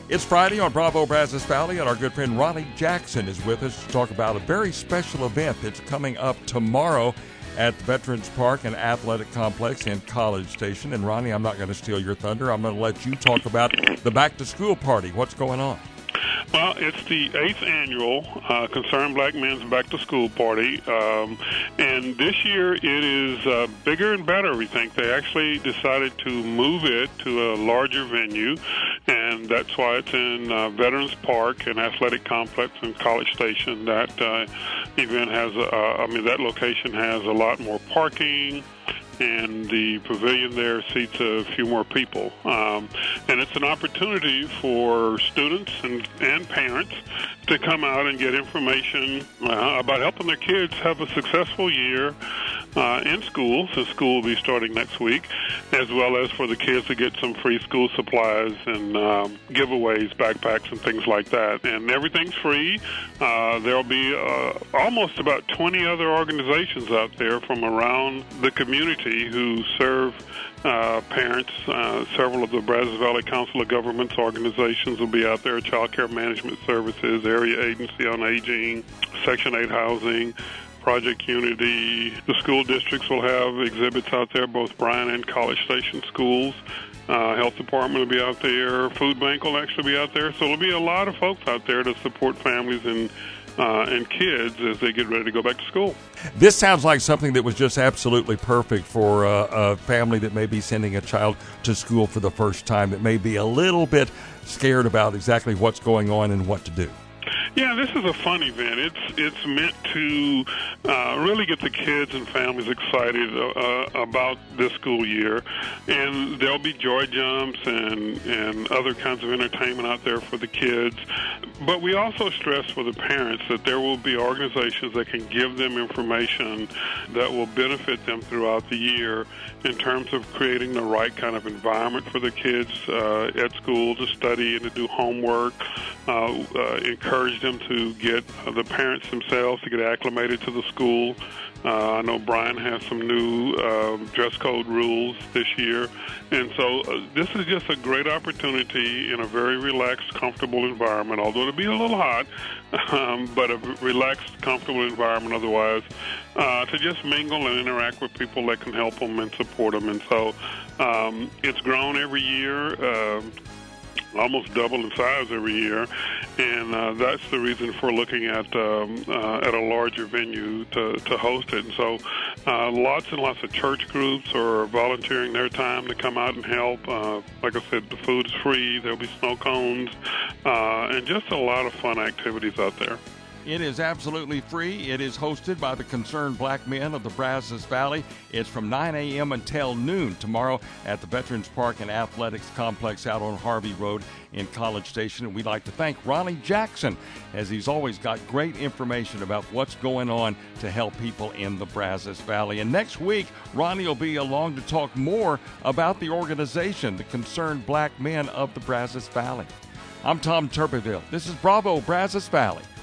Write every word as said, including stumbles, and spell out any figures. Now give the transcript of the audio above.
It's Friday on Bravo Brazos Valley, and our good friend Ronnie Jackson is with us to talk about a very special event that's coming up tomorrow at the Veterans Park and Athletic Complex in College Station. And Ronnie, I'm not going to steal your thunder. I'm going to let you talk about the back-to-school party. What's going on? Well, it's the eighth annual uh, Concerned Black Men's Back to School Party, um, and this year it is uh, bigger and better. We think they actually decided to move it to a larger venue, and that's why it's in uh, Veterans Park and Athletic Complex in College Station. That uh, event has, uh, I mean, that location has a lot more parking, and the pavilion there seats a few more people. Um, and it's an opportunity for students and, and parents to come out and get information uh, about helping their kids have a successful year uh, in school, since school will be starting next week, as well as for the kids to get some free school supplies and um, giveaways, backpacks, and things like that. And everything's free. Uh, there'll be uh, almost about twenty other organizations out there from around the community who serve uh, parents. Uh, several of the Brazos Valley Council of Governments organizations will be out there: Child Care Management Services, Area Agency on Aging, Section eight Housing, Project Unity. The school districts will have exhibits out there, both Bryan and College Station schools. Uh, Health Department will be out there. Food Bank will actually be out there. So there'll be a lot of folks out there to support families and Uh, and kids as they get ready to go back to school. This sounds like something that was just absolutely perfect for uh, a family that may be sending a child to school for the first time, that may be a little bit scared about exactly what's going on and what to do. Yeah, this is a fun event. It's it's meant to uh, really get the kids and families excited uh, about this school year, and there'll be joy jumps and and other kinds of entertainment out there for the kids. But we also stress for the parents that there will be organizations that can give them information that will benefit them throughout the year in terms of creating the right kind of environment for the kids uh, at school to study and to do homework, uh, uh, encourage them to get uh, the parents themselves to get acclimated to the school. Uh, I know Bryan has some new uh, dress code rules this year. And so uh, this is just a great opportunity in a very relaxed, comfortable environment, although it'll be a little hot, um, but a relaxed, comfortable environment otherwise, uh, to just mingle and interact with people that can help them and support them. And so um, it's grown every year. Uh, almost double in size every year, and uh, that's the reason for looking at um, uh, at a larger venue to, to host it. And so uh, lots and lots of church groups are volunteering their time to come out and help. Uh, like I said, the food is free. There'll be snow cones, uh, and just a lot of fun activities out there. It is absolutely free. It is hosted by the Concerned Black Men of the Brazos Valley. It's from nine a.m. until noon tomorrow at the Veterans Park and Athletics Complex out on Harvey Road in College Station. And we'd like to thank Ronnie Jackson, as he's always got great information about what's going on to help people in the Brazos Valley. And next week, Ronnie will be along to talk more about the organization, the Concerned Black Men of the Brazos Valley. I'm Tom Tuberville. This is Bravo Brazos Valley.